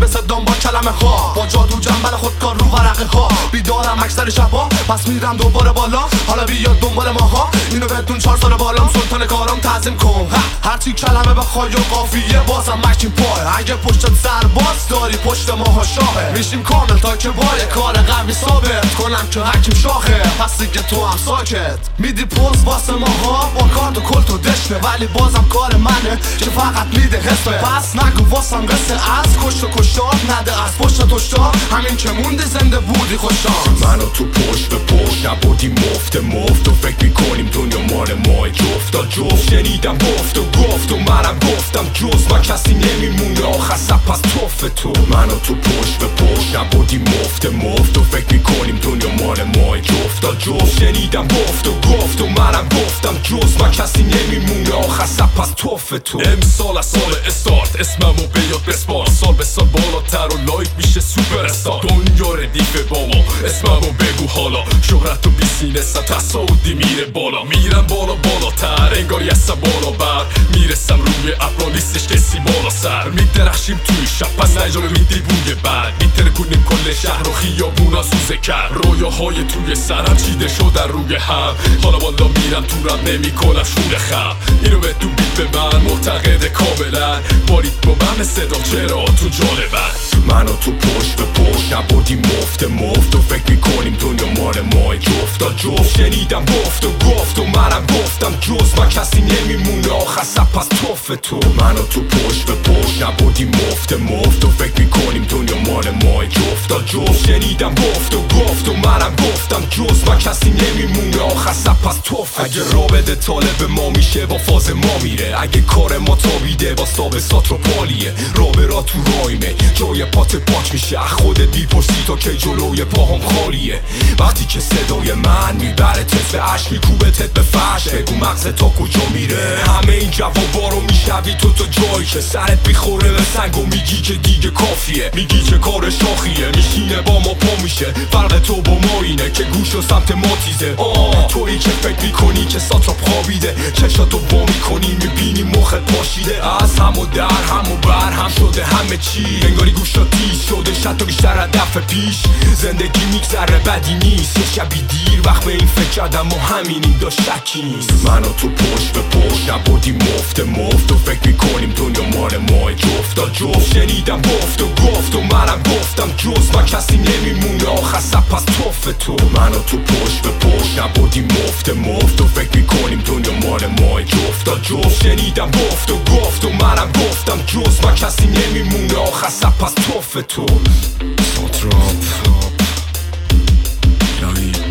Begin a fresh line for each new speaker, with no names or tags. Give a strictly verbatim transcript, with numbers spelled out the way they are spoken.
مثل دنبال کلمه ها، با جادو جنبل خودکار رو ورقه ها. بیدارم اکثر شبا پس میرم دوباره بالا، حالا بیا دنبال ماها. اینو بدون چهار سال بالام، سلطان کارم تعظیم کن. هرچی کلمه بخوای و قافیه بازم مکین پای. اگه پشتت سرباز داری پشت ماها شاهه، میشیم کامل تا که با یه کار قوی ثابت کنم که حکیم شاخه. پس دیگه تو هم ساکت میدی پوز واسه ماها، با کارت و کلت و دشته، ولی بازم کار منه که فقط میده حسه. پس نگو واسم قصه از کشت و کشتار، نده از پشت توشتا، همین که موندی زنده بودی خوششانس.
منو تو پشت به پشت نبودی مفت مفت، و فکر میکنیم دنیا مال مای جفتا جفت. شنیدم گفت و گفت و منم گفتم جز من کسی نمیمونه آخر سب پس توف تو. منو تو پشت به پشت نبودی مفت مفت، و فکر میکنیم دنیا مال مای جفتا جفت. شنیدم گفت و گفت و منم گفتم جز من کسی نمیمونه آخر سب پس توف تو.
امسال از سال استارت اسممو بیاد بسپار، سال به سال بالاتر و لایک میشه سوپر استار. دنیا ردیفه با ما اسممو بگو حالا، شهرت و بیسینستم تصاعدی میره بالا. میرم بالا بالاتر انگاری هستم بالا بر، میرسم روی ابرا نیستش کسی بالا سر. میدرخشیم توی شب پس نجالو میدی بوی بعد، میتره کنیم کل شهر و خیابونا سوزه کرد. رویاهای توی سرم چیده شدن روی هم، حالا بالا میرم تو رم نمی کنم شور خم. اینو به تو بیت به من معتقد کاملا، باریت با من صدا چرا تو جالبن.
منو تو پشت به پشت نبودی مفت مفت، و فکر میکنیم دنیا مال مای جفتا جفت. شنیدم گفت و گفت و منم گفتم جز من کسی نمیمونه آخر سب پس توف تو. منو تو پشت به پشت نبودی مفت مفت، و فکر میکنیم دنیا مال مای جفتا جفت. شنیدم گفت و گفت و منم گفتم جز من کسی نمیمونه آخر سب پس توف. اگه را بده طالب ما میشه با فاز ما میره، اگه کار ما تابیده با ساب ساتر و پالیه. را به را تو رایمه جای پات پاک میشه، خودت بیپرسی تا که جلوی پاهم خالیه. وقتی که صدای من میبره تت به عشق، میکوبه تت به فرش، بگو مغز تا کجا میره. همه این جوابا رو میشوی تو تا جایی که سرت بیخوره به سنگ و میگی که دیگه کافیه. میگی چه کار شاخیه، میشینه با ما پا میشه. فرق تو با ما اینه که گوش و سمت ما تیزه. آه تویی که فکر میکنی که ساتراپ خوابیده، چشاتو وا میکنی میبینی مخت پاشیده. از هم و در هم و بر هم شده همه چی، انگاری گوشا تیز شده شد بیشتر از دفعه پیش. زندگی میگذره بدی نیست، یه شبی دیر وقت به این فکر کردم و همینیم داشت شکی نیست. منو تو پشت به پشت نبودی مفت مفت، و فکر میکنیم دنیا مال مای جفتا جفت. شنیدم گفت و گفت و منم گفتم جز من کسی نمیمونه آخر سب پس توف تو. منو تو پشت به پشت نبودی مفت مفت، و فکر میکنیم دنیا مال مای جفتا جفت. شنیدم گفت و گفت و منم گفتم جز من کسی نمیمونه آخر سب پس توف تو.
ساتراپ